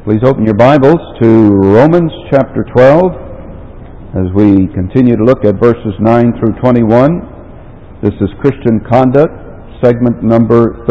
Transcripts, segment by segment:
Please open your Bibles to Romans chapter 12 as we continue to look at verses 9 through 21. This is Christian Conduct, segment number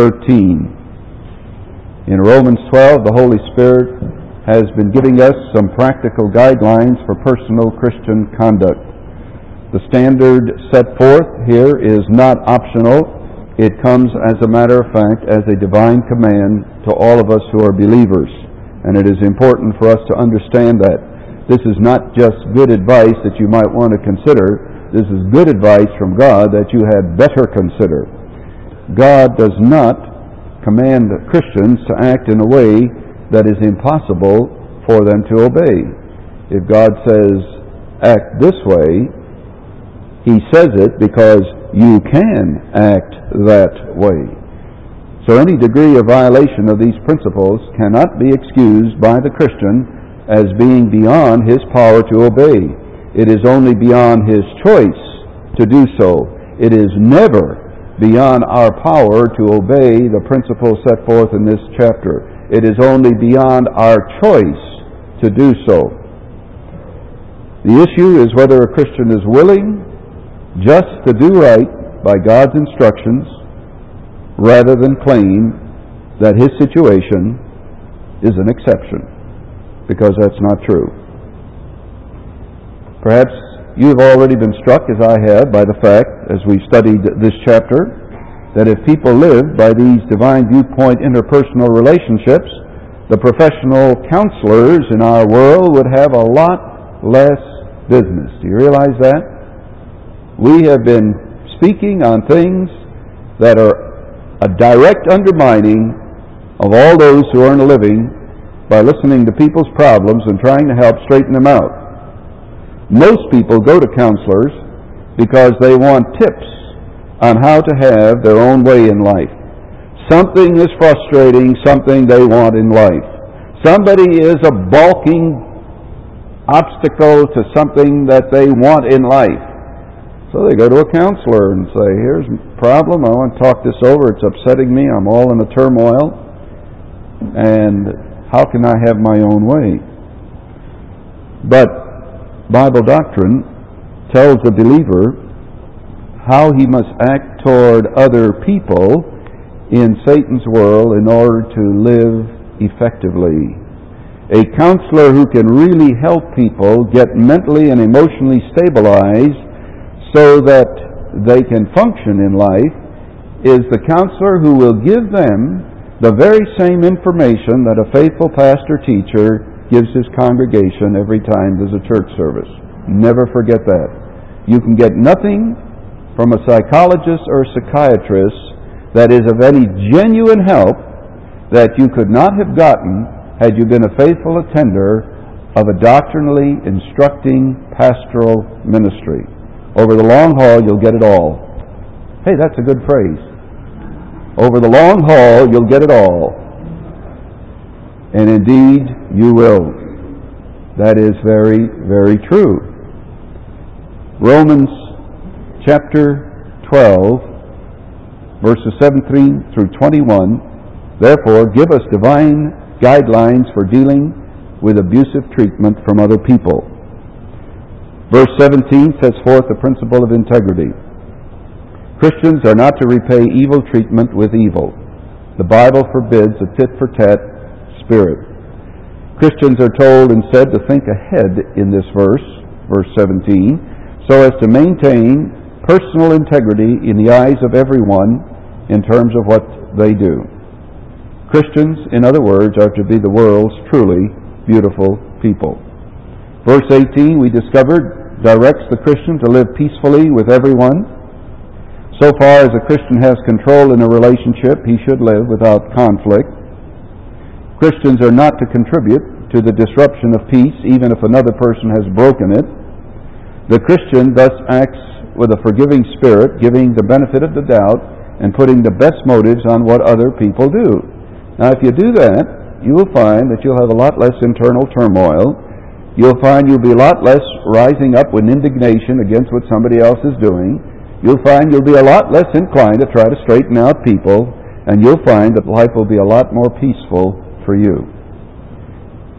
13. In Romans 12, the Holy Spirit has been giving us some practical guidelines for personal Christian conduct. The standard set forth here is not optional. It comes, as a matter of fact, as a divine command to all of us who are believers. And it is important for us to understand that. This is not just good advice that you might want to consider. This is good advice from God that you had better consider. God does not command Christians to act in a way that is impossible for them to obey. If God says, act this way, He says it because you can act that way. So any degree of violation of these principles cannot be excused by the Christian as being beyond his power to obey. It is only beyond his choice to do so. It is never beyond our power to obey the principles set forth in this chapter. It is only beyond our choice to do so. The issue is whether a Christian is willing just to do right by God's instructions rather than claim that his situation is an exception, because that's not true. Perhaps you've already been struck, as I have, by the fact, as we studied this chapter, that if people lived by these divine viewpoint interpersonal relationships, the professional counselors in our world would have a lot less business. Do you realize that? We have been speaking on things that are a direct undermining of all those who earn a living by listening to people's problems and trying to help straighten them out. Most people go to counselors because they want tips on how to have their own way in life. Something is frustrating, something they want in life. Somebody is a balking obstacle to something that they want in life. So they go to a counselor and say, here's a problem, I want to talk this over, it's upsetting me, I'm all in a turmoil, and how can I have my own way? But Bible doctrine tells the believer how he must act toward other people in Satan's world in order to live effectively. A counselor who can really help people get mentally and emotionally stabilized so that they can function in life is the counselor who will give them the very same information that a faithful pastor-teacher gives his congregation every time there's a church service. Never forget that. You can get nothing from a psychologist or a psychiatrist that is of any genuine help that you could not have gotten had you been a faithful attender of a doctrinally instructing pastoral ministry. Over the long haul, you'll get it all. Hey, that's a good phrase. Over the long haul, you'll get it all. And indeed, you will. That is very, very true. Romans chapter 12, verses 17 through 21, therefore, give us divine guidelines for dealing with abusive treatment from other people. Verse 17 sets forth the principle of integrity. Christians are not to repay evil treatment with evil. The Bible forbids a tit-for-tat spirit. Christians are told instead to think ahead in this verse 17, so as to maintain personal integrity in the eyes of everyone in terms of what they do. Christians, in other words, are to be the world's truly beautiful people. Verse 18, we discovered, directs the Christian to live peacefully with everyone. So far as a Christian has control in a relationship, he should live without conflict. Christians are not to contribute to the disruption of peace, even if another person has broken it. The Christian thus acts with a forgiving spirit, giving the benefit of the doubt and putting the best motives on what other people do. Now, if you do that, you will find that you'll have a lot less internal turmoil. You'll find you'll be a lot less rising up with indignation against what somebody else is doing. You'll find you'll be a lot less inclined to try to straighten out people, and you'll find that life will be a lot more peaceful for you.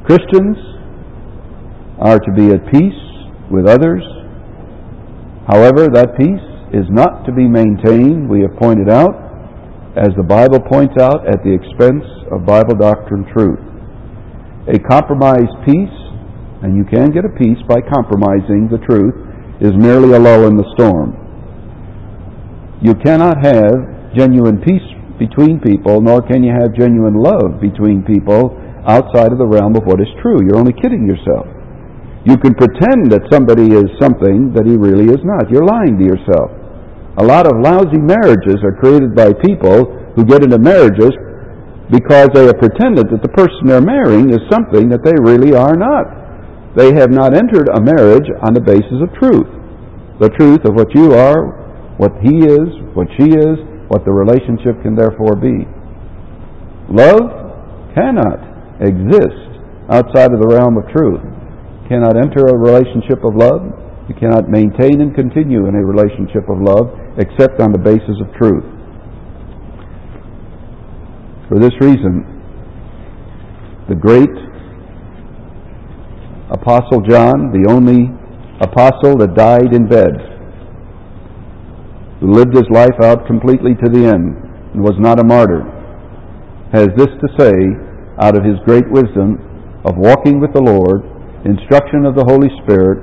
Christians are to be at peace with others. However, that peace is not to be maintained, we have pointed out, as the Bible points out, at the expense of Bible doctrine truth. A compromised peace, and you can get a peace by compromising the truth, is merely a lull in the storm. You cannot have genuine peace between people, nor can you have genuine love between people outside of the realm of what is true. You're only kidding yourself. You can pretend that somebody is something that he really is not. You're lying to yourself. A lot of lousy marriages are created by people who get into marriages because they have pretended that the person they're marrying is something that they really are not. They have not entered a marriage on the basis of truth. The truth of what you are, what he is, what she is, what the relationship can therefore be. Love cannot exist outside of the realm of truth. You cannot enter a relationship of love. You cannot maintain and continue in a relationship of love except on the basis of truth. For this reason, the great Apostle John, the only apostle that died in bed, who lived his life out completely to the end and was not a martyr, has this to say out of his great wisdom of walking with the Lord, instruction of the Holy Spirit,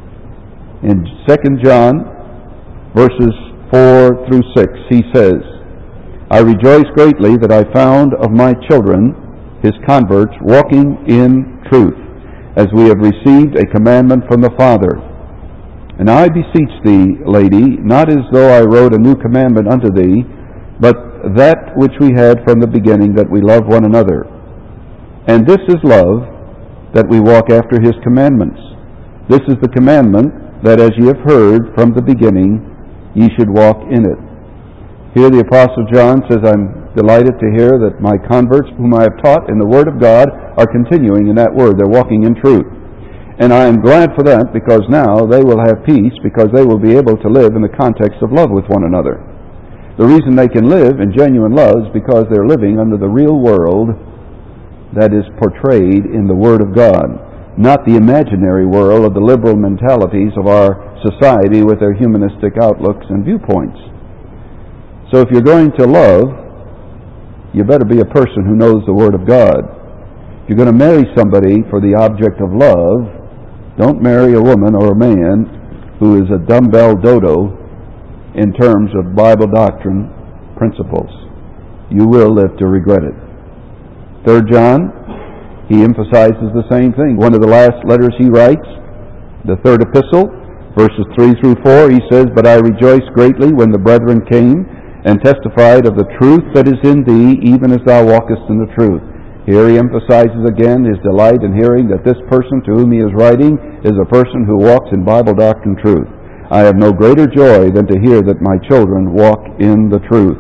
in 2 John verses 4 through 6, he says, I rejoice greatly that I found of my children, his converts, walking in truth, as we have received a commandment from the Father. And I beseech thee, lady, not as though I wrote a new commandment unto thee, but that which we had from the beginning, that we love one another. And this is love, that we walk after his commandments. This is the commandment, that as ye have heard from the beginning, ye should walk in it. Here the Apostle John says, I'm delighted to hear that my converts, whom I have taught in the Word of God, are continuing in that Word. They're walking in truth. And I am glad for that, because now they will have peace, because they will be able to live in the context of love with one another. The reason they can live in genuine love is because they're living under the real world that is portrayed in the Word of God, not the imaginary world of the liberal mentalities of our society with their humanistic outlooks and viewpoints. So if you're going to love, you better be a person who knows the Word of God. If you're going to marry somebody for the object of love, don't marry a woman or a man who is a dumbbell dodo in terms of Bible doctrine principles. You will live to regret it. 3 John, he emphasizes the same thing. One of the last letters he writes, the third epistle, verses 3 through 4, he says, But I rejoiced greatly when the brethren came and testified of the truth that is in thee, even as thou walkest in the truth. Here he emphasizes again his delight in hearing that this person to whom he is writing is a person who walks in Bible doctrine truth. I have no greater joy than to hear that my children walk in the truth.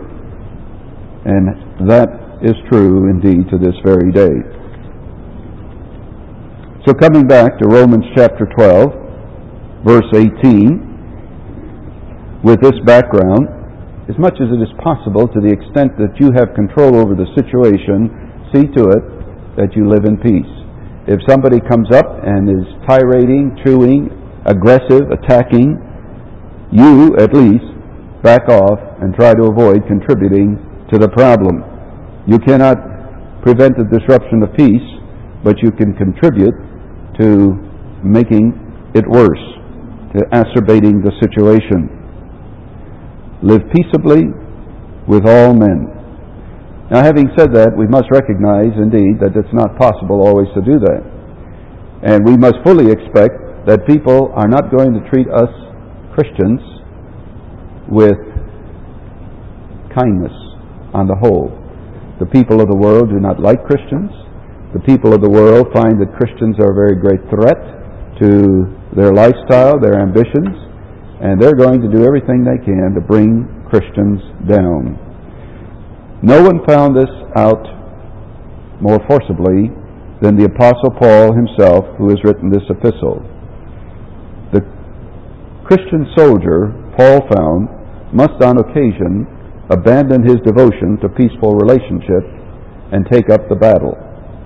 And that is true indeed to this very day. So coming back to Romans chapter 12, verse 18, with this background, as much as it is possible, to the extent that you have control over the situation, see to it that you live in peace. If somebody comes up and is tirading, chewing, aggressive, attacking, you at least back off and try to avoid contributing to the problem. You cannot prevent the disruption of peace, but you can contribute to making it worse, to acerbating the situation. Live peaceably with all men. Now, having said that, we must recognize, indeed, that it's not possible always to do that. And we must fully expect that people are not going to treat us Christians with kindness on the whole. The people of the world do not like Christians. The people of the world find that Christians are a very great threat to their lifestyle, their ambitions, and they're going to do everything they can to bring Christians down. No one found this out more forcibly than the Apostle Paul himself, who has written this epistle. The Christian soldier, Paul found, must on occasion abandon his devotion to peaceful relationship and take up the battle.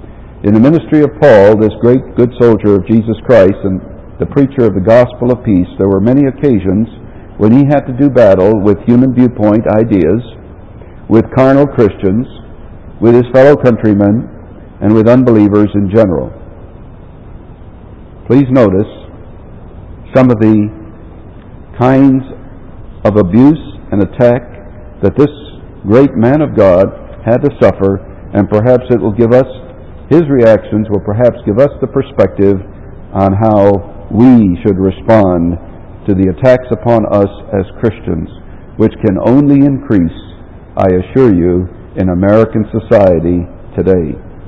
In the ministry of Paul, this great good soldier of Jesus Christ and the preacher of the gospel of peace, there were many occasions when he had to do battle with human viewpoint ideas, with carnal Christians, with his fellow countrymen, and with unbelievers in general. Please notice some of the kinds of abuse and attack that this great man of God had to suffer, and perhaps it will give us, his reactions will perhaps give us the perspective on how we should respond to the attacks upon us as Christians, which can only increase, I assure you, in American society today.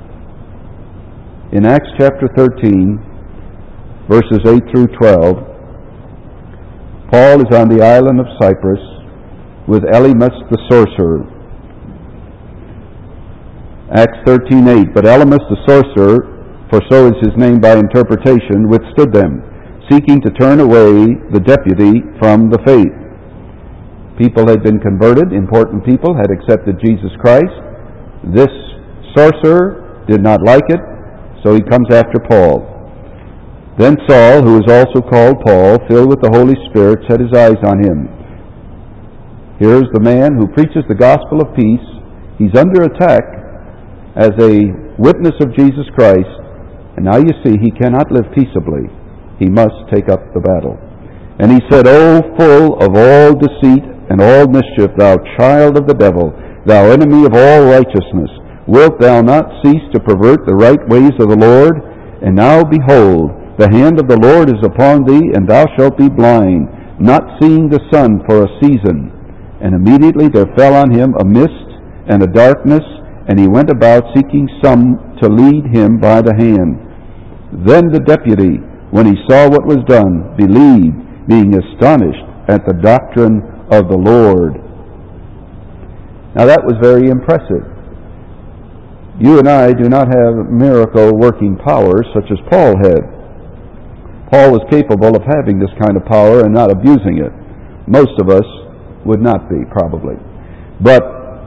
In Acts chapter 13, verses 8 through 12, Paul is on the island of Cyprus with Elymas the sorcerer. Acts 13:8, but Elymas the sorcerer, for so is his name by interpretation, withstood them, seeking to turn away the deputy from the faith. People had been converted, important people had accepted Jesus Christ. This sorcerer did not like it, so he comes after Paul. Then Saul, who is also called Paul, filled with the Holy Spirit, set his eyes on him. Here's the man who preaches the gospel of peace. He's under attack as a witness of Jesus Christ, and now you see he cannot live peaceably. He must take up the battle. And he said, O full of all deceit and all mischief, thou child of the devil, thou enemy of all righteousness, wilt thou not cease to pervert the right ways of the Lord? And now behold, the hand of the Lord is upon thee, and thou shalt be blind, not seeing the sun for a season. And immediately there fell on him a mist and a darkness, and he went about seeking some to lead him by the hand. Then the deputy, when he saw what was done, believed, being astonished at the doctrine of the Lord. Now that was very impressive. You and I do not have miracle working powers such as Paul had. Paul was capable of having this kind of power and not abusing it. Most of us would not be, probably. But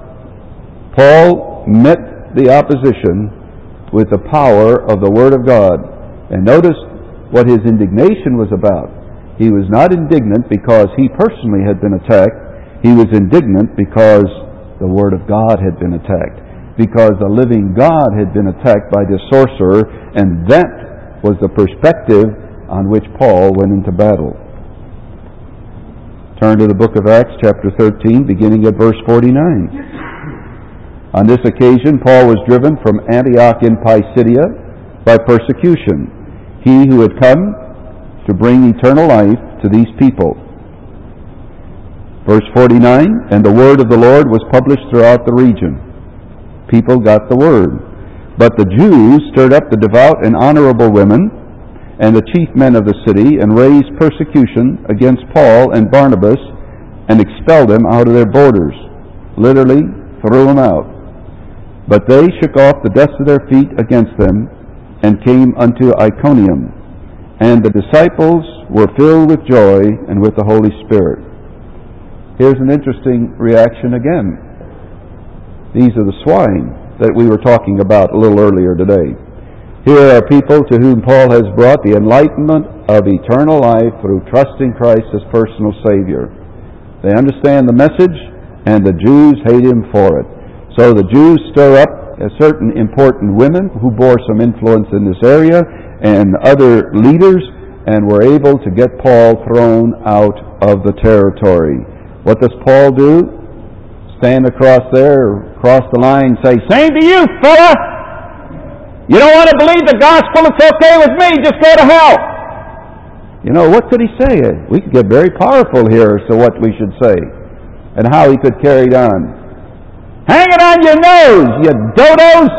Paul met the opposition with the power of the Word of God. And notice what his indignation was about. He was not indignant because he personally had been attacked. He was indignant because the Word of God had been attacked. Because the living God had been attacked by this sorcerer, and that was the perspective on which Paul went into battle. Turn to the book of Acts, chapter 13, beginning at verse 49. On this occasion, Paul was driven from Antioch in Pisidia by persecution, he who had come to bring eternal life to these people. Verse 49, and the word of the Lord was published throughout the region. People got the word. But the Jews stirred up the devout and honorable women and the chief men of the city, and raised persecution against Paul and Barnabas, and expelled them out of their borders. Literally, threw them out. But they shook off the dust of their feet against them, and came unto Iconium. And the disciples were filled with joy and with the Holy Spirit. Here's an interesting reaction again. These are the swine that we were talking about a little earlier today. Here are people to whom Paul has brought the enlightenment of eternal life through trusting Christ as personal Savior. They understand the message, and the Jews hate him for it. So the Jews stir up certain important women who bore some influence in this area, and other leaders, and were able to get Paul thrown out of the territory. What does Paul do? Stand across there, across the line, and say, "Same to you, fella! You don't want to believe the gospel? It's okay with me. Just go to hell." You know, what could he say? We could get very powerful here as to what we should say and how he could carry it on. Hang it on your nose, you dodos!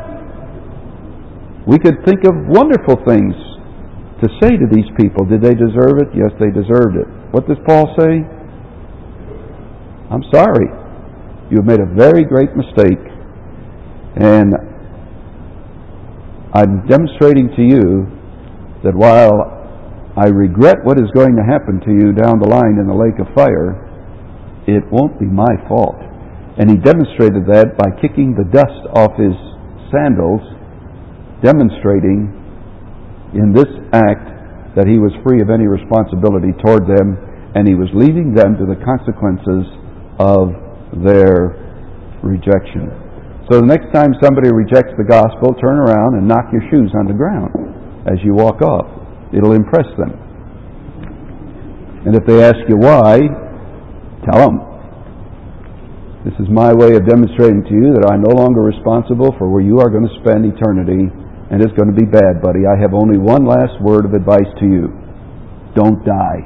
We could think of wonderful things to say to these people. Did they deserve it? Yes, they deserved it. What does Paul say? I'm sorry. You've made a very great mistake. And I'm demonstrating to you that while I regret what is going to happen to you down the line in the lake of fire, it won't be my fault. And he demonstrated that by kicking the dust off his sandals demonstrating in this act that he was free of any responsibility toward them, and he was leaving them to the consequences of their rejection. So the next time somebody rejects the gospel, turn around and knock your shoes on the ground as you walk off. It'll impress them. And if they ask you why, tell them, this is my way of demonstrating to you that I'm no longer responsible for where you are going to spend eternity, and it's going to be bad, buddy. I have only one last word of advice to you. Don't die.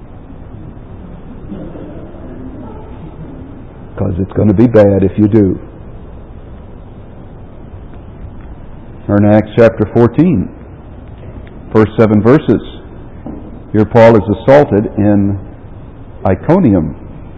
Because it's going to be bad if you do. Turn to Acts chapter 14. First 7 verses. Here Paul is assaulted in Iconium.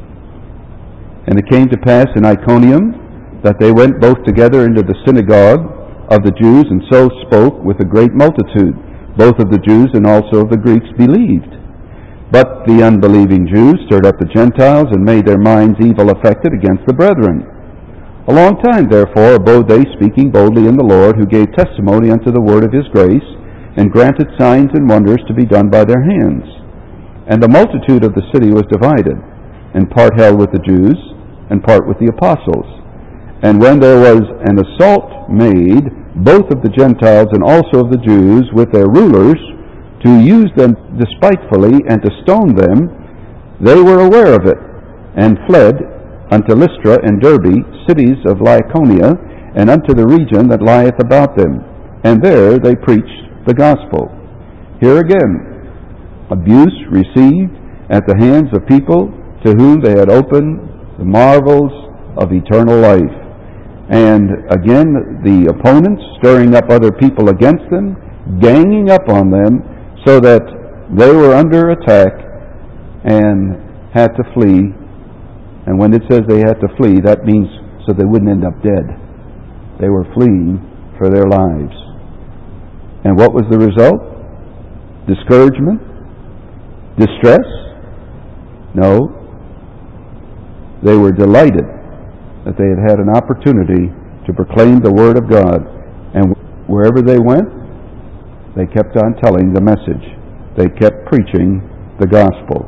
And it came to pass in Iconium that they went both together into the synagogue of the Jews, and so spoke with a great multitude. Both of the Jews and also of the Greeks believed. But the unbelieving Jews stirred up the Gentiles, and made their minds evil affected against the brethren. A long time therefore abode they, speaking boldly in the Lord, who gave testimony unto the word of his grace, and granted signs and wonders to be done by their hands. And the multitude of the city was divided, and part held with the Jews, and part with the apostles. And when there was an assault made, both of the Gentiles and also of the Jews, with their rulers, to use them despitefully and to stone them, they were aware of it, and fled unto Lystra and Derbe, cities of Lycaonia, and unto the region that lieth about them. And there they preached the gospel. Here again, abuse received at the hands of people to whom they had opened the marvels of eternal life. And again, the opponents stirring up other people against them, ganging up on them, so that they were under attack and had to flee. And when it says they had to flee, that means so they wouldn't end up dead. They were fleeing for their lives. And what was the result? Discouragement? Distress? No. They were delighted that they had had an opportunity to proclaim the Word of God. And wherever they went, they kept on telling the message. They kept preaching the gospel.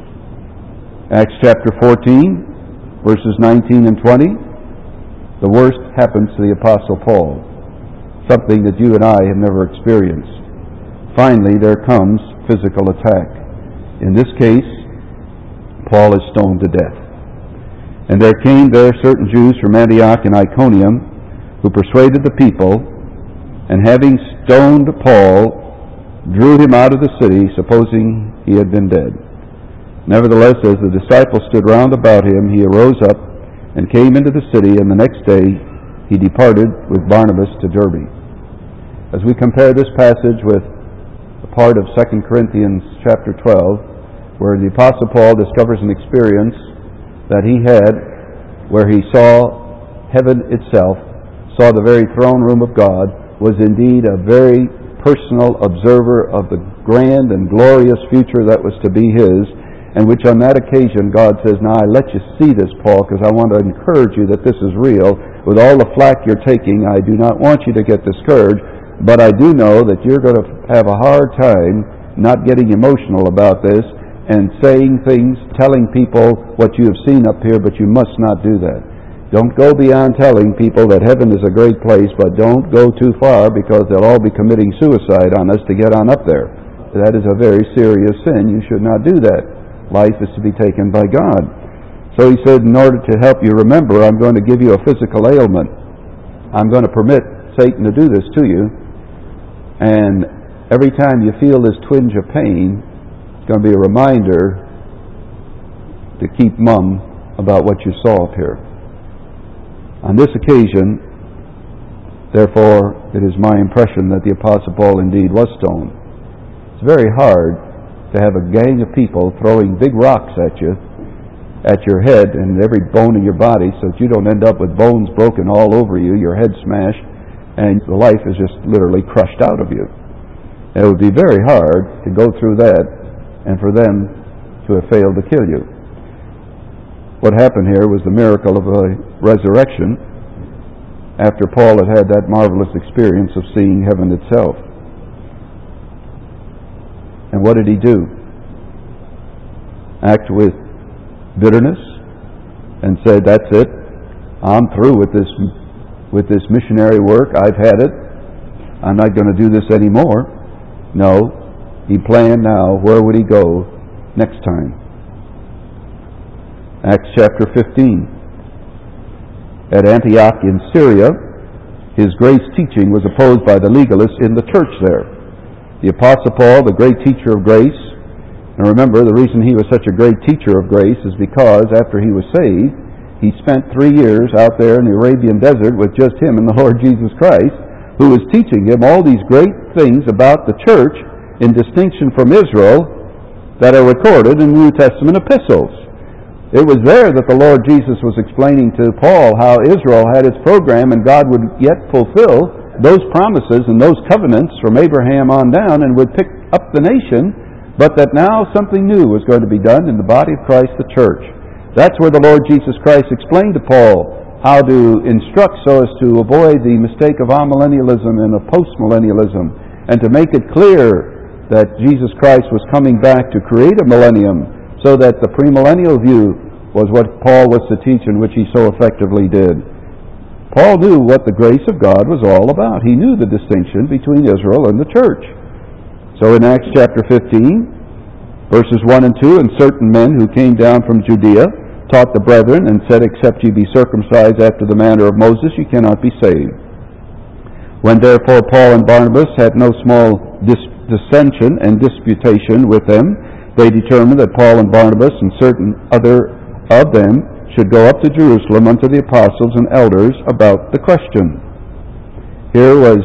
Acts chapter 14, verses 19 and 20. The worst happens to the Apostle Paul, something that you and I have never experienced. Finally, there comes physical attack. In this case, Paul is stoned to death. And there came there certain Jews from Antioch and Iconium, who persuaded the people, and having stoned Paul, drew him out of the city, supposing he had been dead. Nevertheless, as the disciples stood round about him, he arose up and came into the city, and the next day he departed with Barnabas to Derbe. As we compare this passage with a part of 2 Corinthians chapter 12, where the Apostle Paul discovers an experience that he had where he saw heaven itself, saw the very throne room of God, was indeed a very personal observer of the grand and glorious future that was to be his, and which on that occasion God says, now I let you see this, Paul, because I want to encourage you that this is real. With all the flack you're taking, I do not want you to get discouraged, but I do know that you're going to have a hard time not getting emotional about this and saying things, telling people what you have seen up here, but you must not do that. Don't go beyond telling people that heaven is a great place, but don't go too far, because they'll all be committing suicide on us to get on up there. That is a very serious sin. You should not do that. Life is to be taken by God. So he said, in order to help you remember, I'm going to give you a physical ailment. I'm going to permit Satan to do this to you. And every time you feel this twinge of pain, it's going to be a reminder to keep mum about what you saw up here. On this occasion, therefore, it is my impression that the Apostle Paul indeed was stoned. It's very hard to have a gang of people throwing big rocks at you, at your head and every bone in your body, so that you don't end up with bones broken all over you, your head smashed, and the life is just literally crushed out of you. It would be very hard to go through that and for them to have failed to kill you. What happened here was the miracle of a resurrection, after Paul had had that marvelous experience of seeing heaven itself. And what did he do? Act with bitterness and say, that's it, I'm through with this missionary work, I've had it, I'm not going to do this anymore. No, he planned now, where would he go next time? Acts chapter 15. At Antioch in Syria, his grace teaching was opposed by the legalists in the church there. The Apostle Paul, the great teacher of grace, and remember, the reason he was such a great teacher of grace is because after he was saved, he spent 3 years out there in the Arabian desert with just him and the Lord Jesus Christ, who was teaching him all these great things about the church in distinction from Israel that are recorded in the New Testament epistles. It was there that the Lord Jesus was explaining to Paul how Israel had its program and God would yet fulfill those promises and those covenants from Abraham on down and would pick up the nation, but that now something new was going to be done in the body of Christ, the church. That's where the Lord Jesus Christ explained to Paul how to instruct so as to avoid the mistake of amillennialism and of postmillennialism, and to make it clear that Jesus Christ was coming back to create a millennium, so that the premillennial view was what Paul was to teach and which he so effectively did. Paul knew what the grace of God was all about. He knew the distinction between Israel and the church. So in Acts chapter 15, verses 1 and 2, and certain men who came down from Judea taught the brethren and said, except ye be circumcised after the manner of Moses, ye cannot be saved. When therefore Paul and Barnabas had no small dissension and disputation with them, they determined that Paul and Barnabas and certain other of them should go up to Jerusalem unto the apostles and elders about the question. Here was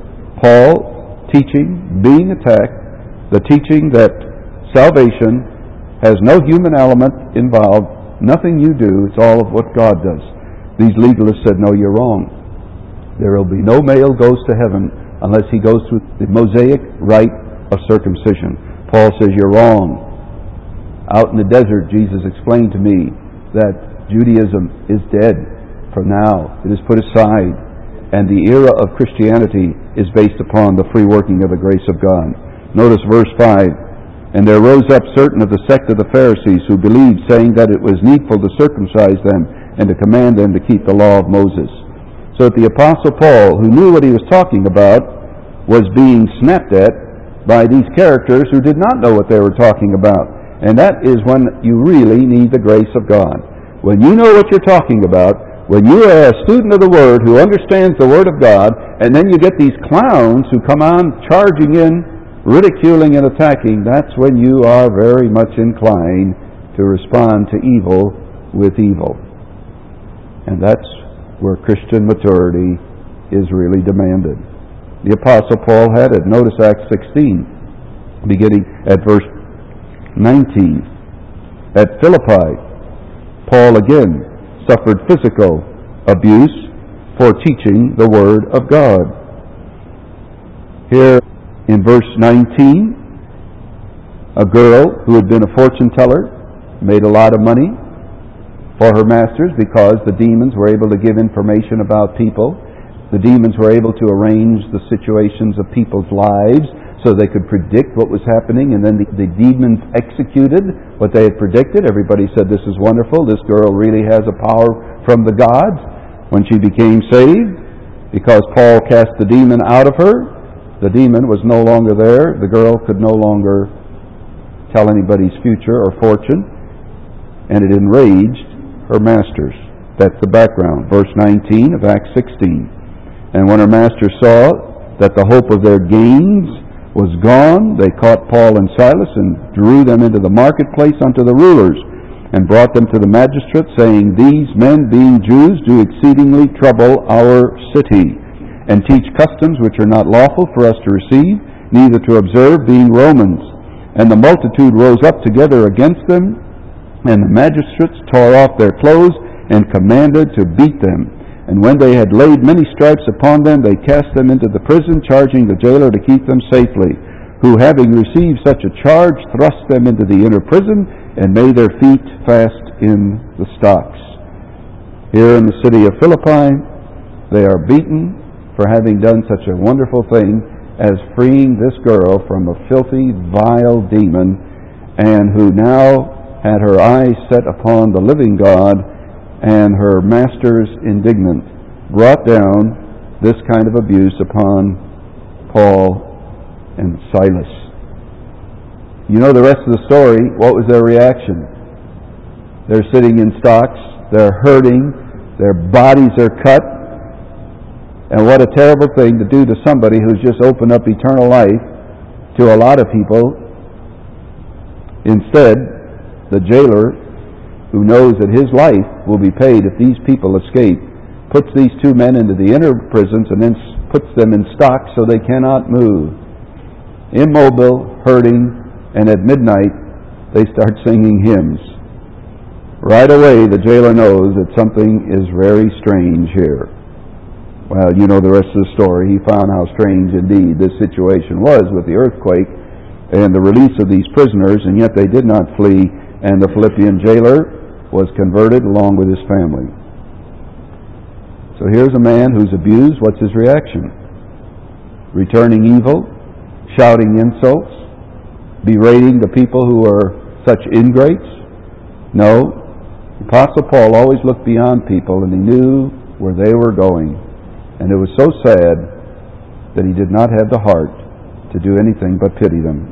Paul teaching, being attacked, the teaching that salvation has no human element involved, nothing you do, it's all of what God does. These legalists said, no, you're wrong. There will be no male goes to heaven unless he goes through the Mosaic rite of circumcision. Paul says, you're wrong. Out in the desert, Jesus explained to me that Judaism is dead for now. It is put aside. And the era of Christianity is based upon the free working of the grace of God. Notice verse 5. And there rose up certain of the sect of the Pharisees who believed, saying that it was needful to circumcise them and to command them to keep the law of Moses. So that the Apostle Paul, who knew what he was talking about, was being snapped at by these characters who did not know what they were talking about. And that is when you really need the grace of God. When you know what you're talking about, when you are a student of the Word who understands the Word of God, and then you get these clowns who come on charging in, ridiculing and attacking, that's when you are very much inclined to respond to evil with evil. And that's where Christian maturity is really demanded. The Apostle Paul had it. Notice Acts 16, beginning at verse 19. At Philippi, Paul again suffered physical abuse for teaching the Word of God. Here in verse 19, a girl who had been a fortune teller made a lot of money for her masters because the demons were able to give information about people. The demons were able to arrange the situations of people's lives so they could predict what was happening, and then the demons executed what they had predicted. Everybody said, this is wonderful. This girl really has a power from the gods. When she became saved, because Paul cast the demon out of her, the demon was no longer there. The girl could no longer tell anybody's future or fortune, and it enraged her masters. That's the background. Verse 19 of Acts 16. And when her masters saw that the hope of their gains was gone, they caught Paul and Silas and drew them into the marketplace unto the rulers, and brought them to the magistrates, saying, These men, being Jews, do exceedingly trouble our city, and teach customs which are not lawful for us to receive, neither to observe, being Romans. And the multitude rose up together against them, and the magistrates tore off their clothes, and commanded to beat them. And when they had laid many stripes upon them, they cast them into the prison, charging the jailer to keep them safely, who, having received such a charge, thrust them into the inner prison, and made their feet fast in the stocks. Here in the city of Philippi, They are beaten for having done such a wonderful thing as freeing this girl from a filthy, vile demon, and who now had her eyes set upon the living God, and her masters indignant brought down this kind of abuse upon Paul and Silas. You know the rest of the story. What was their reaction? They're sitting in stocks, they're hurting, their bodies are cut, and what a terrible thing to do to somebody who's just opened up eternal life to a lot of people. Instead, the jailer, who knows that his life will be paid if these people escape, puts these two men into the inner prisons and then puts them in stocks so they cannot move. Immobile, hurting, and at midnight they start singing hymns. Right away the jailer knows that something is very strange here. Well, you know the rest of the story. He found how strange indeed this situation was with the earthquake and the release of these prisoners, and yet they did not flee, and the Philippian jailer was converted along with his family. So here's a man who's abused. What's his reaction? Returning evil, shouting insults, berating the people who are such ingrates? No. The Apostle Paul always looked beyond people, and he knew where they were going. And it was so sad that he did not have the heart to do anything but pity them.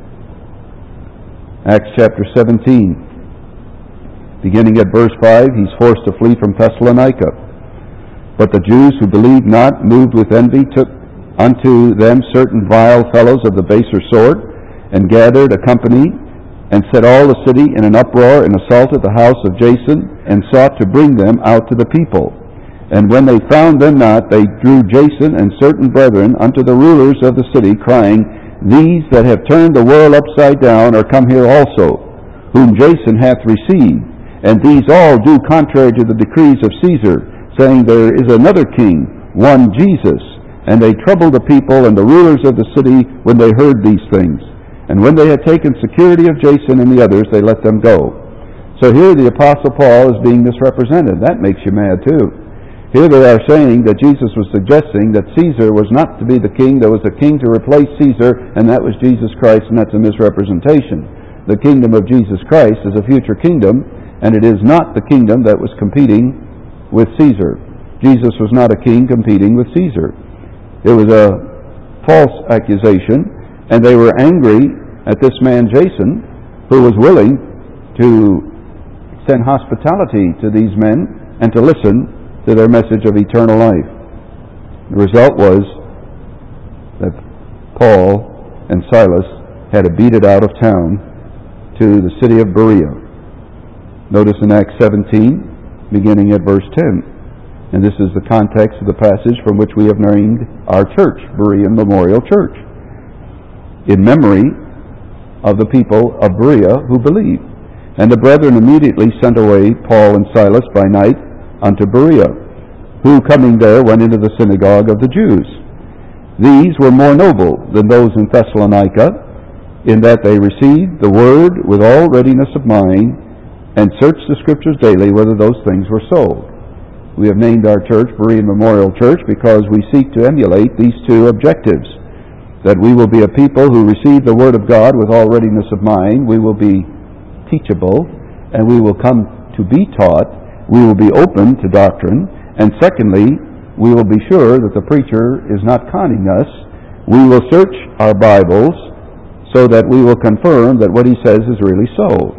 Acts chapter 17, beginning at verse 5, he's forced to flee from Thessalonica. But the Jews who believed not, moved with envy, took unto them certain vile fellows of the baser sort, and gathered a company, and set all the city in an uproar, and assaulted the house of Jason, and sought to bring them out to the people. And when they found them not, they drew Jason and certain brethren unto the rulers of the city, crying, These that have turned the world upside down are come here also, whom Jason hath received. And these all do contrary to the decrees of Caesar, saying, There is another king, one Jesus. And they troubled the people and the rulers of the city when they heard these things. And when they had taken security of Jason and the others, they let them go. So here the Apostle Paul is being misrepresented. That makes you mad too. Here they are saying that Jesus was suggesting that Caesar was not to be the king. There was a king to replace Caesar, and that was Jesus Christ, and that's a misrepresentation. The kingdom of Jesus Christ is a future kingdom, and it is not the kingdom that was competing with Caesar. Jesus was not a king competing with Caesar. It was a false accusation, and they were angry at this man Jason, who was willing to extend hospitality to these men and to listen to their message of eternal life. The result was that Paul and Silas had to beat it out of town to the city of Berea. Notice in Acts 17, beginning at verse 10. And this is the context of the passage from which we have named our church, Berean Memorial Church, in memory of the people of Berea who believed. And the brethren immediately sent away Paul and Silas by night unto Berea, who coming there went into the synagogue of the Jews. These were more noble than those in Thessalonica, in that they received the word with all readiness of mind, and searched the Scriptures daily whether those things were so. We have named our church Berean Memorial Church because we seek to emulate these two objectives, that we will be a people who receive the Word of God with all readiness of mind, we will be teachable, and we will come to be taught. We will be open to doctrine, and secondly, we will be sure that the preacher is not conning us. We will search our Bibles so that we will confirm that what he says is really so.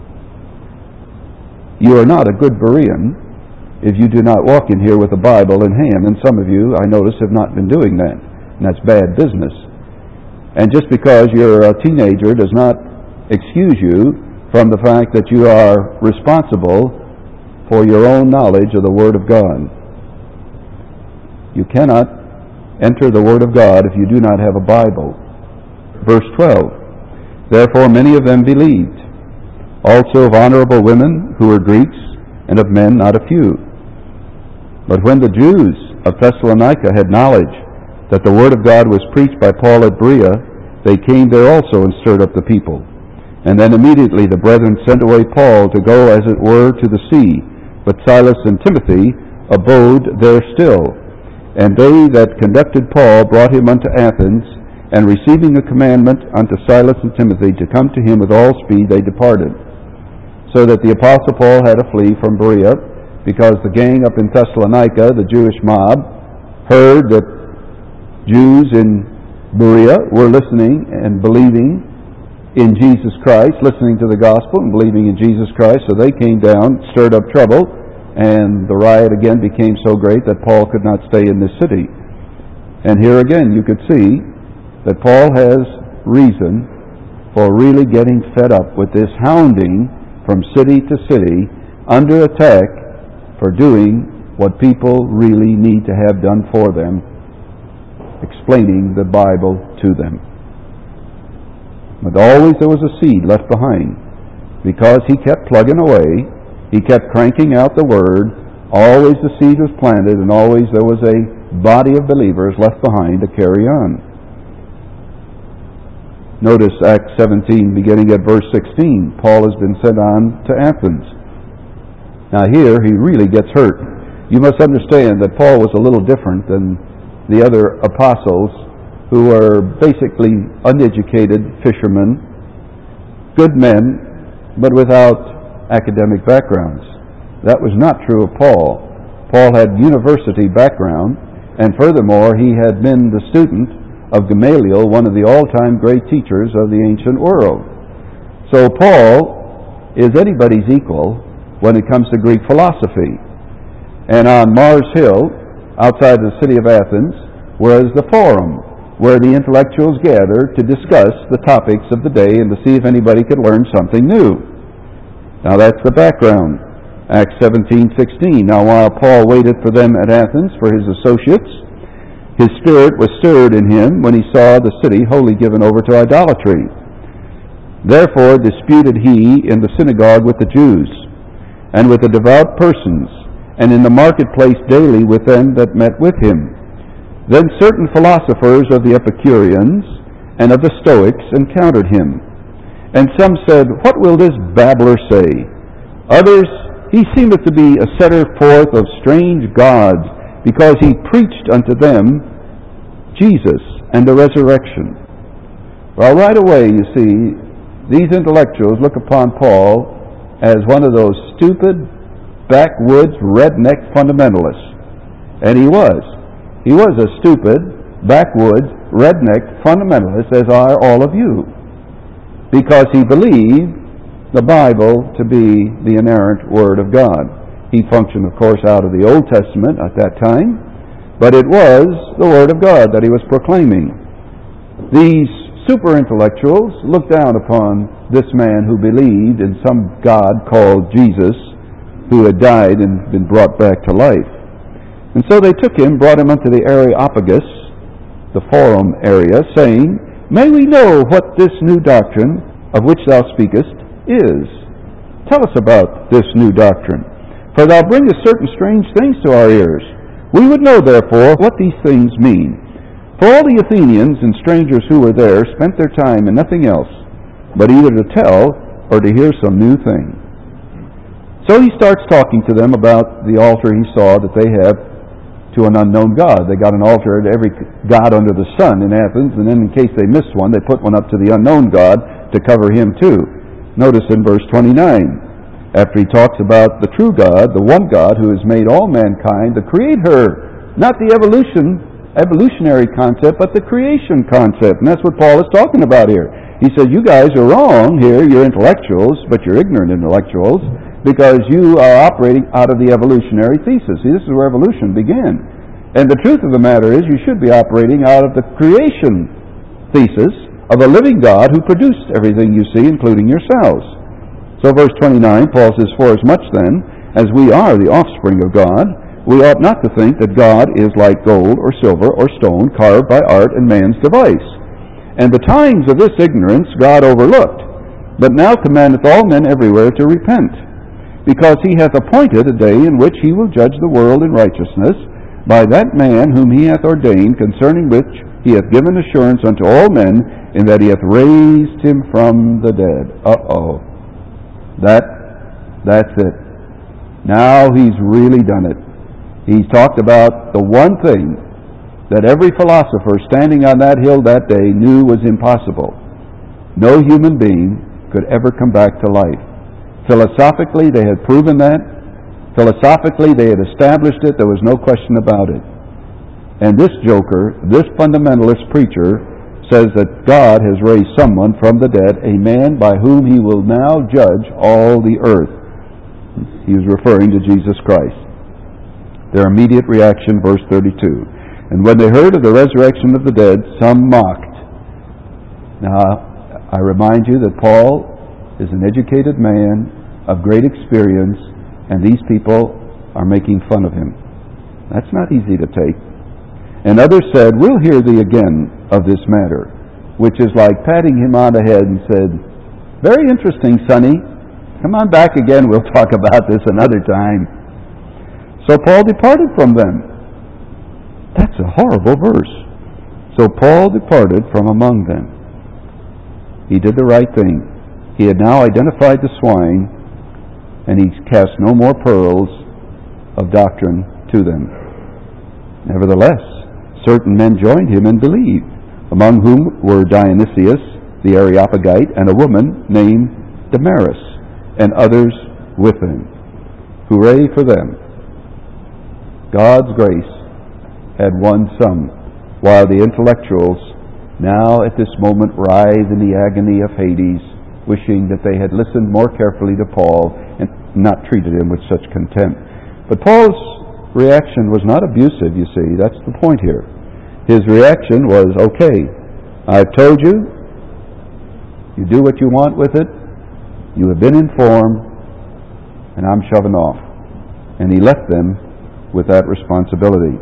You are not a good Berean if you do not walk in here with a Bible in hand, and some of you, I notice, have not been doing that, and that's bad business. And just because you're a teenager does not excuse you from the fact that you are responsible for your own knowledge of the Word of God. You cannot enter the Word of God if you do not have a Bible. Verse 12, Therefore many of them believed, also of honorable women who were Greeks, and of men not a few. But when the Jews of Thessalonica had knowledge that the Word of God was preached by Paul at Berea, they came there also and stirred up the people. And then immediately the brethren sent away Paul to go as it were to the sea, but Silas and Timothy abode there still. And they that conducted Paul brought him unto Athens, and receiving a commandment unto Silas and Timothy to come to him with all speed, they departed. So that the Apostle Paul had to flee from Berea, because the gang up in Thessalonica, the Jewish mob, heard that Jews in Berea were listening and believing in Jesus Christ, listening to the gospel and believing in Jesus Christ. So they came down, stirred up trouble, and the riot again became so great that Paul could not stay in this city. And here again you could see that Paul has reason for really getting fed up with this hounding from city to city under attack for doing what people really need to have done for them, explaining the Bible to them. But always there was a seed left behind, because he kept plugging away, he kept cranking out the Word, always the seed was planted, and always there was a body of believers left behind to carry on. Notice Acts 17, beginning at verse 16. Paul has been sent on to Athens. Now here he really gets hurt. You must understand that Paul was a little different than the other apostles, who were basically uneducated fishermen, good men, but without academic backgrounds. That was not true of Paul. Paul had university background, and furthermore he had been the student of Gamaliel, one of the all-time great teachers of the ancient world. So Paul is anybody's equal when it comes to Greek philosophy. And on Mars Hill, outside the city of Athens, was the forum, where the intellectuals gathered to discuss the topics of the day and to see if anybody could learn something new. Now that's the background. Acts 17:16. Now while Paul waited for them at Athens for his associates, his spirit was stirred in him when he saw the city wholly given over to idolatry. Therefore disputed he in the synagogue with the Jews, and with the devout persons, and in the marketplace daily with them that met with him. Then certain philosophers of the Epicureans and of the Stoics encountered him. And some said, What will this babbler say? Others, He seemeth to be a setter forth of strange gods, because he preached unto them Jesus and the resurrection. Well, right away, you see, these intellectuals look upon Paul as one of those stupid, backwoods, redneck fundamentalists. And he was. He was a stupid, backwoods, redneck fundamentalist, as are all of you, because he believed the Bible to be the inerrant Word of God. He functioned, of course, out of the Old Testament at that time, but it was the Word of God that he was proclaiming. These super intellectuals looked down upon this man who believed in some God called Jesus, who had died and been brought back to life. And so they took him, brought him unto the Areopagus, the forum area, saying, May we know what this new doctrine of which thou speakest is? Tell us about this new doctrine. For thou bringest certain strange things to our ears. We would know, therefore, what these things mean. For all the Athenians and strangers who were there spent their time in nothing else, but either to tell or to hear some new thing. So he starts talking to them about the altar he saw that they have to an unknown God. They got an altar to every god under the sun in Athens, and then in case they missed one, they put one up to the unknown God to cover him too. Notice in verse 29, after he talks about the true God, the one God who has made all mankind, the creator, not the evolutionary concept, but the creation concept. And that's what Paul is talking about here. He says, you guys are wrong here, you're intellectuals, but you're ignorant intellectuals, because you are operating out of the evolutionary thesis. See, this is where evolution began. And the truth of the matter is you should be operating out of the creation thesis of a living God who produced everything you see, including yourselves. So verse 29, Paul says, For as much then as we are the offspring of God, we ought not to think that God is like gold or silver or stone carved by art and man's device. And the times of this ignorance God overlooked, but now commandeth all men everywhere to repent, because he hath appointed a day in which he will judge the world in righteousness by that man whom he hath ordained, concerning which he hath given assurance unto all men, in that he hath raised him from the dead. That's it. Now he's really done it. He's talked about the one thing that every philosopher standing on that hill that day knew was impossible. No human being could ever come back to life. Philosophically, they had proven that. Philosophically, they had established it. There was no question about it. And this joker, this fundamentalist preacher, says that God has raised someone from the dead, a man by whom he will now judge all the earth. He was referring to Jesus Christ. Their immediate reaction, verse 32. And when they heard of the resurrection of the dead, some mocked. Now, I remind you that Paul is an educated man of great experience, and these people are making fun of him. That's not easy to take. And others said, we'll hear thee again of this matter, which is like patting him on the head and said, very interesting, sonny. Come on back again, we'll talk about this another time. So Paul departed from them. That's a horrible verse. So Paul departed from among them. He did the right thing. He had now identified the swine, and he cast no more pearls of doctrine to them. Nevertheless, certain men joined him and believed, among whom were Dionysius the Areopagite and a woman named Damaris, and others with them. Hooray for them. God's grace had won some, while the intellectuals now at this moment writhe in the agony of Hades, wishing that they had listened more carefully to Paul and not treated him with such contempt. But Paul's reaction was not abusive, you see. That's the point here. His reaction was, okay, I've told you, you do what you want with it, you have been informed, and I'm shoving off. And he left them with that responsibility.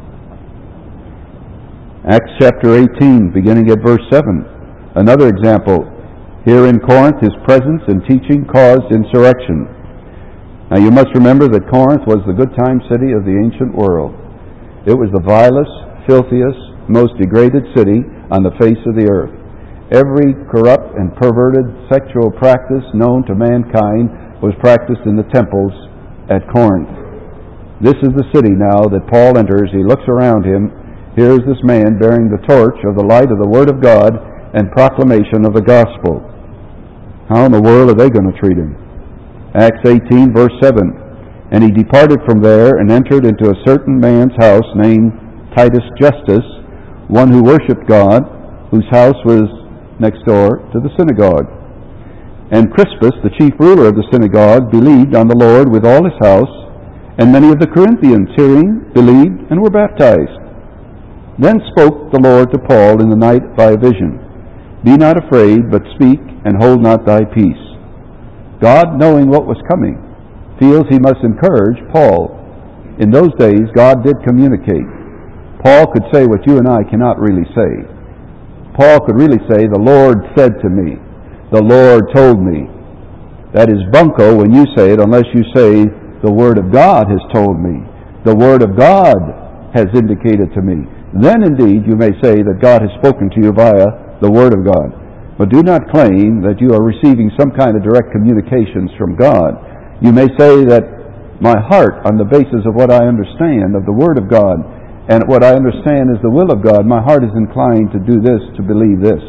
Acts chapter 18, beginning at verse 7. Another example. Here in Corinth, his presence and teaching caused insurrection. Now you must remember that Corinth was the good time city of the ancient world. It was the vilest, filthiest, most degraded city on the face of the earth. Every corrupt and perverted sexual practice known to mankind was practiced in the temples at Corinth. This is the city now that Paul enters. He looks around him. Here is this man bearing the torch of the light of the Word of God and proclamation of the gospel. How in the world are they going to treat him? Acts 18, verse 7. And he departed from there and entered into a certain man's house named Titus Justus, one who worshipped God, whose house was next door to the synagogue. And Crispus, the chief ruler of the synagogue, believed on the Lord with all his house, and many of the Corinthians, hearing, believed and were baptized. Then spoke the Lord to Paul in the night by a vision. Be not afraid, but speak, and hold not thy peace. God, knowing what was coming, feels he must encourage Paul. In those days, God did communicate. Paul could say what you and I cannot really say. Paul could really say, the Lord said to me. The Lord told me. That is bunko when you say it, unless you say, the Word of God has told me. The Word of God has indicated to me. Then indeed you may say that God has spoken to you via the Word of God. But do not claim that you are receiving some kind of direct communications from God. You may say that my heart, on the basis of what I understand of the Word of God, and what I understand is the will of God, my heart is inclined to do this, to believe this.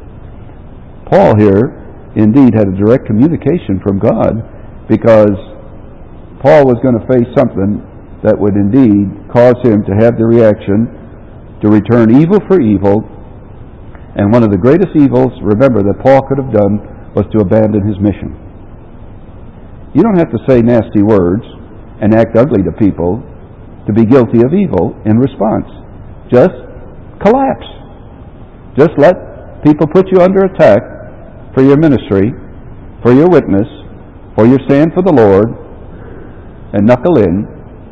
Paul here indeed had a direct communication from God, because Paul was going to face something that would indeed cause him to have the reaction to return evil for evil. And one of the greatest evils, remember, that Paul could have done was to abandon his mission. You don't have to say nasty words and act ugly to people to be guilty of evil in response. Just collapse. Just let people put you under attack for your ministry, for your witness, for your stand for the Lord, and knuckle in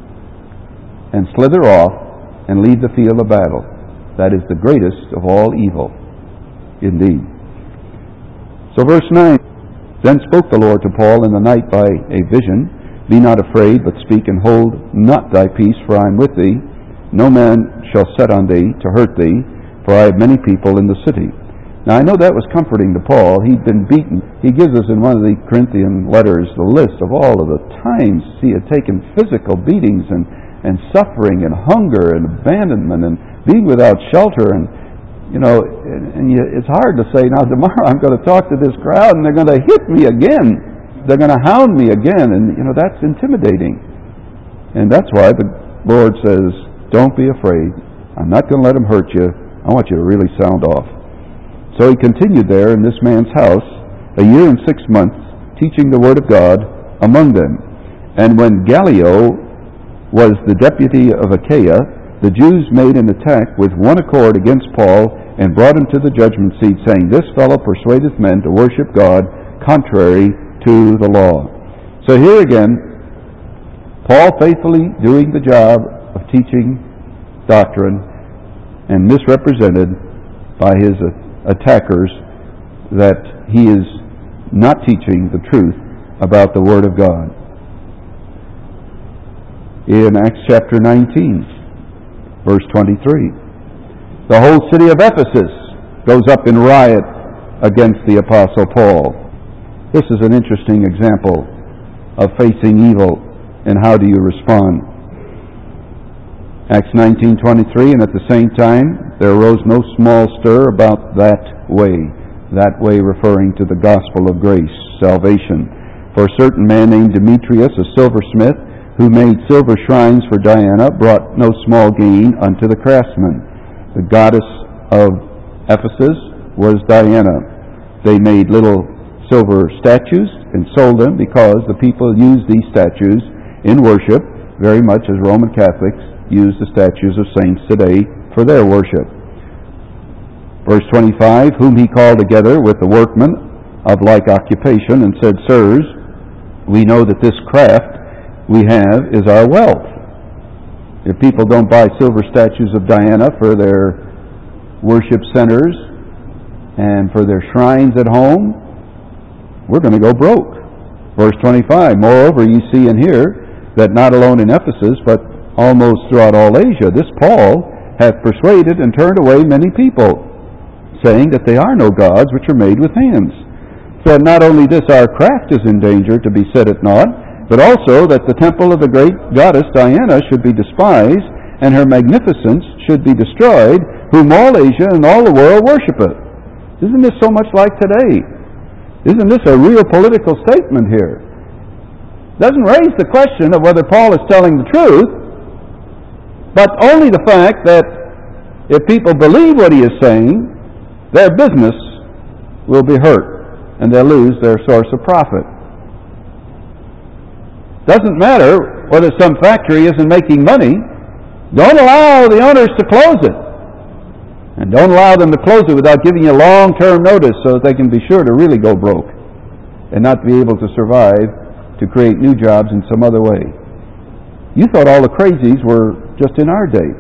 and slither off and leave the field of battle. That is the greatest of all evil, indeed. So verse 9, Then spoke the Lord to Paul in the night by a vision, Be not afraid, but speak, and hold not thy peace, for I am with thee. No man shall set on thee to hurt thee, for I have many people in the city. Now I know that was comforting to Paul. He'd been beaten. He gives us in one of the Corinthian letters the list of all of the times he had taken physical beatings and suffering and hunger and abandonment and being without shelter, and it's hard to say, now tomorrow I'm going to talk to this crowd and they're going to hit me again. They're going to hound me again, and that's intimidating. And that's why the Lord says, don't be afraid. I'm not going to let them hurt you. I want you to really sound off. So he continued there in this man's house 1 year and 6 months, teaching the word of God among them. And when Gallio was the deputy of Achaia, the Jews made an attack with one accord against Paul and brought him to the judgment seat, saying, this fellow persuadeth men to worship God contrary to the law. So here again, Paul faithfully doing the job of teaching doctrine, and misrepresented by his attackers that he is not teaching the truth about the Word of God. In Acts chapter 19, verse 23, the whole city of Ephesus goes up in riot against the Apostle Paul. This is an interesting example of facing evil, and how do you respond? Acts 19:23, and at the same time there arose no small stir about that way referring to the gospel of grace, salvation. For a certain man named Demetrius, a silversmith, who made silver shrines for Diana, brought no small gain unto the craftsmen. The goddess of Ephesus was Diana. They made little silver statues and sold them because the people used these statues in worship, very much as Roman Catholics use the statues of saints today for their worship. Verse 25, whom he called together with the workmen of like occupation, and said, sirs, we know that this craft we have is our wealth. If people don't buy silver statues of Diana for their worship centers and for their shrines at home, we're going to go broke. Verse 25, moreover, you see and hear that not alone in Ephesus, but almost throughout all Asia, this Paul hath persuaded and turned away many people, saying that they are no gods which are made with hands. So not only this, our craft is in danger to be set at naught, but also that the temple of the great goddess Diana should be despised, and her magnificence should be destroyed, whom all Asia and all the world worshipeth. Isn't this so much like today? Isn't this a real political statement here? Doesn't raise the question of whether Paul is telling the truth, but only the fact that if people believe what he is saying, their business will be hurt, and they'll lose their source of profit. Doesn't matter whether some factory isn't making money. Don't allow the owners to close it. And don't allow them to close it without giving you long-term notice so that they can be sure to really go broke and not be able to survive to create new jobs in some other way. You thought all the crazies were just in our day.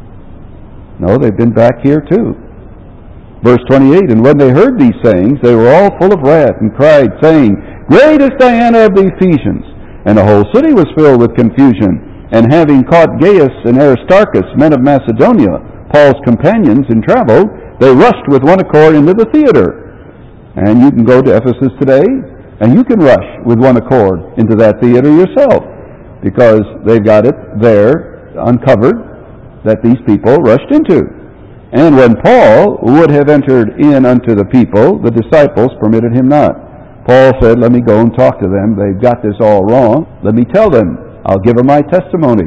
No, they've been back here too. Verse 28, and when they heard these sayings, they were all full of wrath and cried, saying, Great is Diana of the Ephesians. And the whole city was filled with confusion. And having caught Gaius and Aristarchus, men of Macedonia, Paul's companions in travel, they rushed with one accord into the theater. And you can go to Ephesus today, and you can rush with one accord into that theater yourself, because they've got it there uncovered that these people rushed into. And when Paul would have entered in unto the people, the disciples permitted him not. Paul said, let me go and talk to them. They've got this all wrong. Let me tell them. I'll give them my testimony.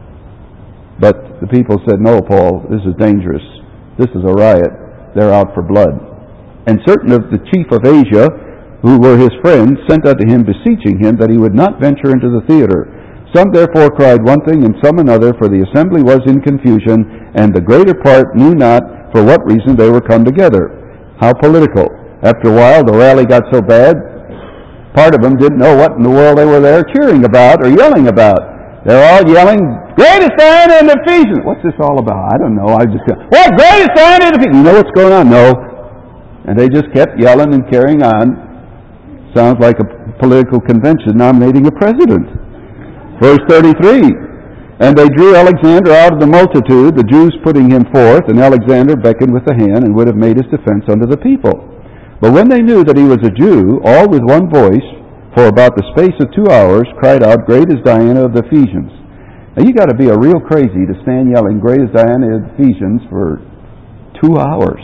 But the people said, no, Paul, this is dangerous. This is a riot. They're out for blood. And certain of the chief of Asia, who were his friends, sent unto him, beseeching him that he would not venture into the theater. Some therefore cried one thing, and some another, for the assembly was in confusion, and the greater part knew not for what reason they were come together. How political. After a while, the rally got so bad, part of them didn't know what in the world they were there cheering about or yelling about. They're all yelling, Greatest Diana in the Ephesians! What's this all about? I don't know. What? Greatest Diana in the Ephesians! You know what's going on? No. And they just kept yelling and carrying on. Sounds like a political convention nominating a president. Verse 33, and they drew Alexander out of the multitude, the Jews putting him forth, and Alexander beckoned with the hand and would have made his defense unto the people. But when they knew that he was a Jew, all with one voice, for about the space of 2 hours, cried out, Great is Diana of the Ephesians. Now, you got to be a real crazy to stand yelling, "Great is Diana of Ephesians," for 2 hours.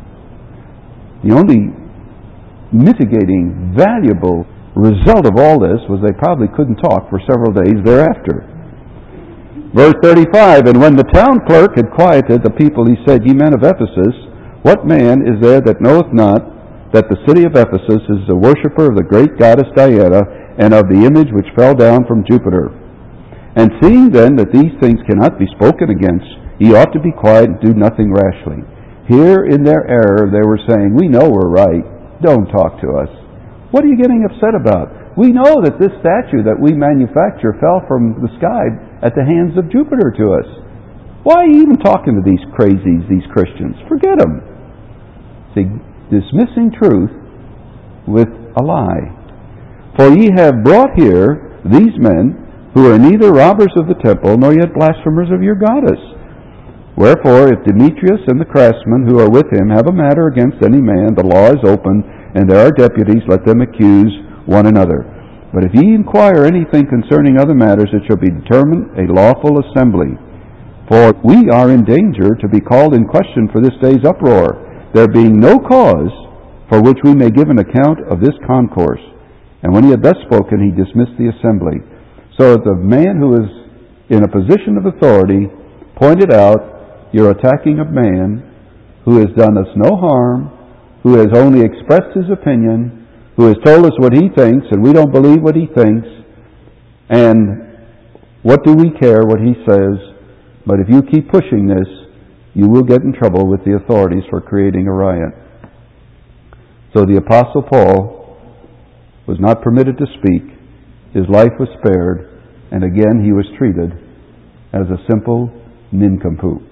The only mitigating, valuable result of all this was they probably couldn't talk for several days thereafter. Verse 35, "And when the town clerk had quieted the people, he said, Ye men of Ephesus, what man is there that knoweth not that the city of Ephesus is the worshipper of the great goddess Diana, and of the image which fell down from Jupiter? And seeing then that these things cannot be spoken against, ye ought to be quiet and do nothing rashly." Here in their error they were saying, "We know we're right. Don't talk to us. What are you getting upset about? We know that this statue that we manufacture fell from the sky at the hands of Jupiter to us. Why are you even talking to these crazies, these Christians? Forget them." See, dismissing truth with a lie. "For ye have brought here these men, who are neither robbers of the temple, nor yet blasphemers of your goddess. Wherefore, if Demetrius and the craftsmen who are with him have a matter against any man, the law is open, and there are deputies, let them accuse one another. But if ye inquire anything concerning other matters, it shall be determined a lawful assembly. For we are in danger to be called in question for this day's uproar, there being no cause for which we may give an account of this concourse." And when he had thus spoken, he dismissed the assembly. So that the man who is in a position of authority pointed out, "You're attacking a man who has done us no harm, who has only expressed his opinion, who has told us what he thinks, and we don't believe what he thinks, and what do we care what he says? But if you keep pushing this, you will get in trouble with the authorities for creating a riot." So the Apostle Paul was not permitted to speak, his life was spared, and again he was treated as a simple nincompoop.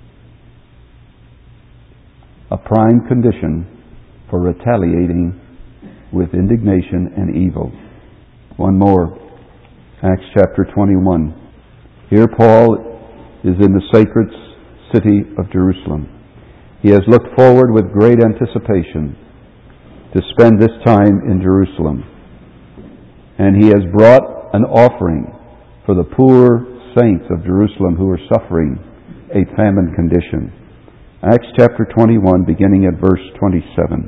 A prime condition for retaliating with indignation and evil. One more. Acts chapter 21. Here Paul is in the sacred city of Jerusalem. He has looked forward with great anticipation to spend this time in Jerusalem. And he has brought an offering for the poor saints of Jerusalem who are suffering a famine condition. Acts chapter 21, beginning at verse 27.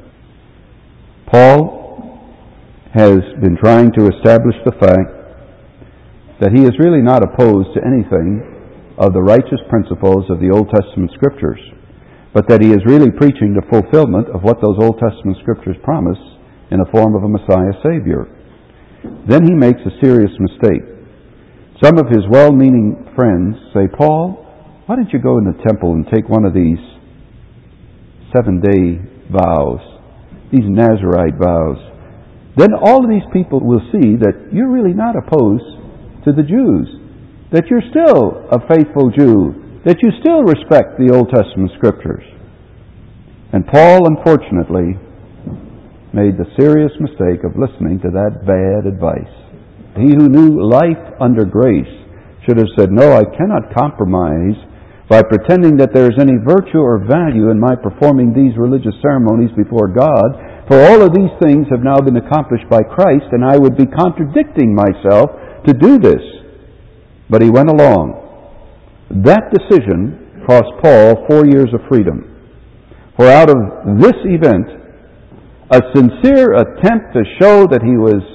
Paul has been trying to establish the fact that he is really not opposed to anything of the righteous principles of the Old Testament Scriptures, but that he is really preaching the fulfillment of what those Old Testament Scriptures promise in the form of a Messiah Savior. Then he makes a serious mistake. Some of his well-meaning friends say, "Paul, why don't you go in the temple and take one of these 7-day vows, these Nazirite vows? Then all of these people will see that you're really not opposed to the Jews, that you're still a faithful Jew, that you still respect the Old Testament Scriptures." And Paul, unfortunately, made the serious mistake of listening to that bad advice. He who knew life under grace should have said, "No, I cannot compromise by pretending that there is any virtue or value in my performing these religious ceremonies before God, for all of these things have now been accomplished by Christ, and I would be contradicting myself to do this." But he went along. That decision cost Paul 4 years of freedom. For out of this event, a sincere attempt to show that he was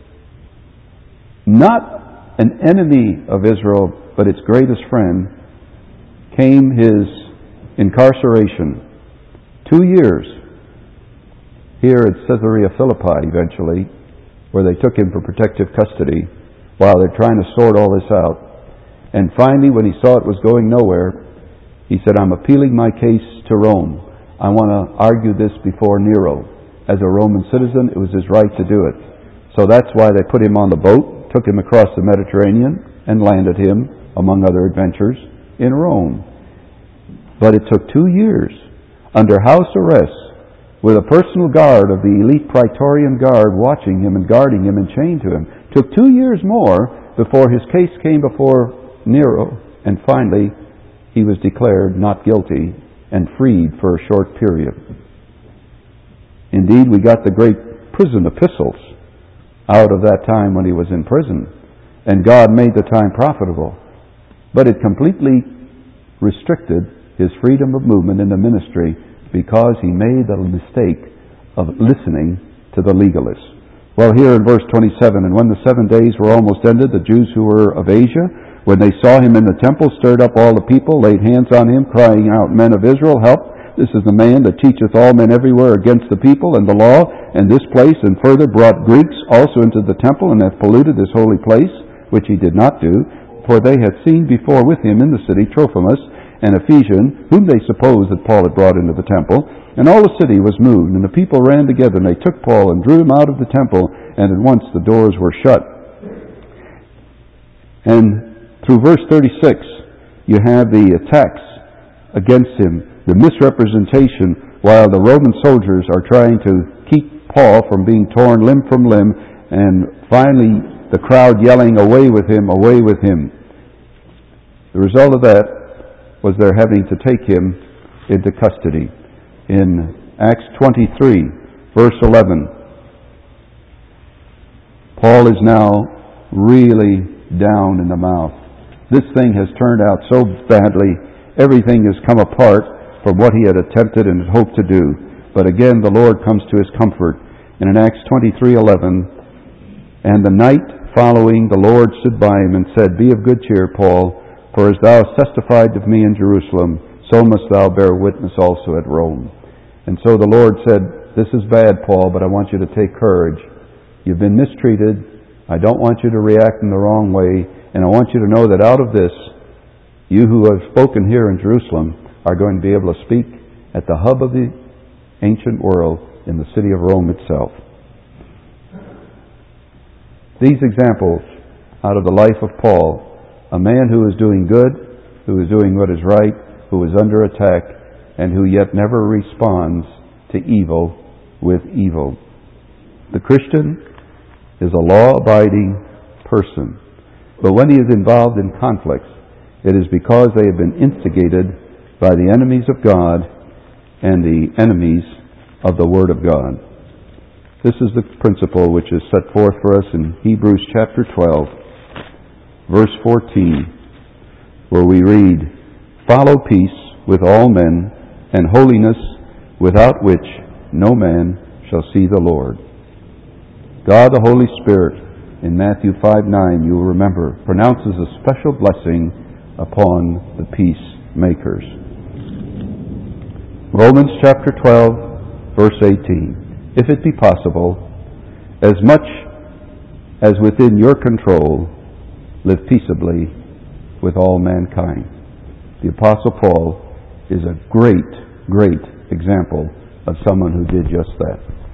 not an enemy of Israel, but its greatest friend, came his incarceration. 2 years here at Caesarea Philippi eventually, where they took him for protective custody while they're trying to sort all this out. And finally, when he saw it was going nowhere, he said, "I'm appealing my case to Rome. I want to argue this before Nero. As a Roman citizen, it was his right to do it." So that's why they put him on the boat, took him across the Mediterranean, and landed him, among other adventures, in Rome. But it took 2 years, under house arrest, with a personal guard of the elite Praetorian Guard watching him and guarding him and chained to him. It took 2 years more before his case came before Nero, and finally he was declared not guilty and freed for a short period. Indeed, we got the great prison epistles out of that time when he was in prison, and God made the time profitable. but it completely restricted his freedom of movement in the ministry because he made the mistake of listening to the legalists. Well, here in verse 27, and when the 7 days were almost ended, the Jews who were of Asia, when they saw him in the temple, stirred up all the people, laid hands on him, crying out, Men of Israel, help! This is the man that teacheth all men everywhere against the people and the law, and this place, and further brought Greeks also into the temple, and hath polluted this holy place, which he did not do, for they had seen before with him in the city Trophimus, an Ephesian, whom they supposed that Paul had brought into the temple. And all the city was moved, and the people ran together, and they took Paul and drew him out of the temple, and at once the doors were shut. And through verse 36, you have the attacks against him, the misrepresentation, while the Roman soldiers are trying to keep Paul from being torn limb from limb, and finally the crowd yelling, Away with him, away with him. The result of that was their having to take him into custody. In Acts 23, verse 11, Paul is now really down in the mouth. This thing has turned out so badly. Everything has come apart from what he had attempted and had hoped to do. But again, the Lord comes to his comfort. And in Acts 23:11, And the night following, the Lord stood by him and said, Be of good cheer, Paul, for as thou hast testified of me in Jerusalem, so must thou bear witness also at Rome. And so the Lord said, This is bad, Paul, but I want you to take courage. You've been mistreated. I don't want you to react in the wrong way. And I want you to know that out of this, you who have spoken here in Jerusalem are going to be able to speak at the hub of the ancient world in the city of Rome itself. These examples out of the life of Paul, a man who is doing good, who is doing what is right, who is under attack, and who yet never responds to evil with evil. The Christian is a law-abiding person, but when he is involved in conflicts, it is because they have been instigated by the enemies of God and the enemies of the Word of God. This is the principle which is set forth for us in Hebrews chapter 12, verse 14, where we read, Follow peace with all men, and holiness, without which no man shall see the Lord. God the Holy Spirit, in Matthew 5:9, you will remember, pronounces a special blessing upon the peacemakers. Romans chapter 12, verse 18. If it be possible, as much as within your control, live peaceably with all mankind. The Apostle Paul is a great, great example of someone who did just that.